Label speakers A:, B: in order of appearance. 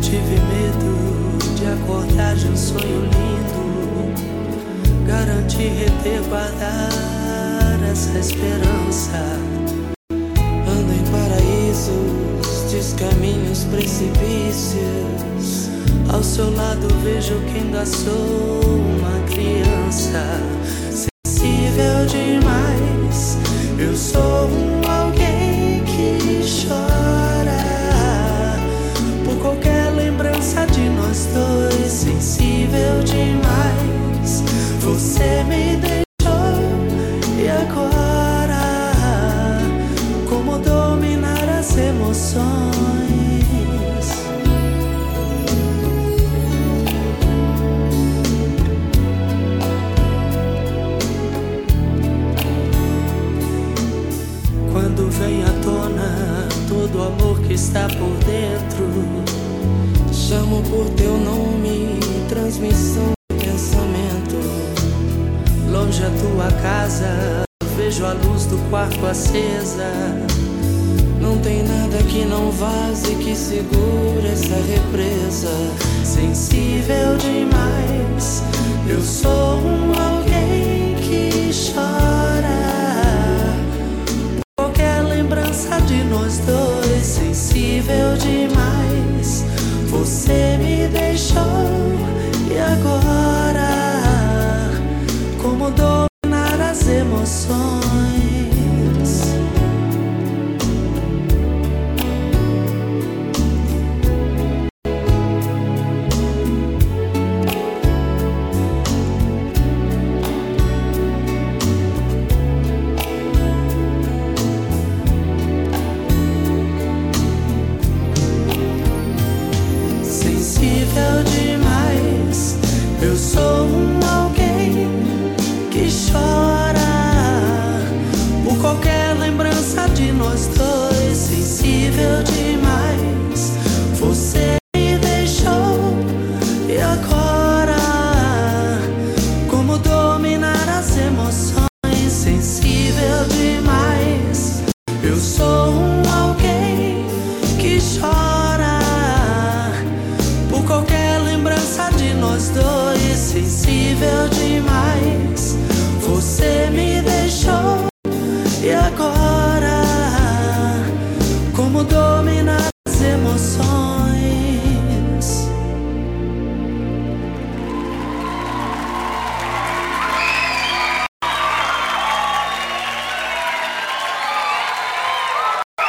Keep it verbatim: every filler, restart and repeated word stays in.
A: tive medo de acordar de um sonho lindo, garantir, reter, guardar essa esperança. Ando em paraísos, descaminhos, precipícios. Ao seu lado vejo que ainda sou uma criança, sensível demais. Eu sou um alguém que chora por qualquer lembrança de nós dois. Sensível demais, você me deixou. E agora, como dominar as emoções? Quando vem à tona todo o amor que está por dentro, chamo por teu nome, transmissão de pensamento. Longe a tua casa, vejo a luz do quarto acesa. Não tem nada que não vaze, que segure essa represa. Sensível demais, eu sou um amor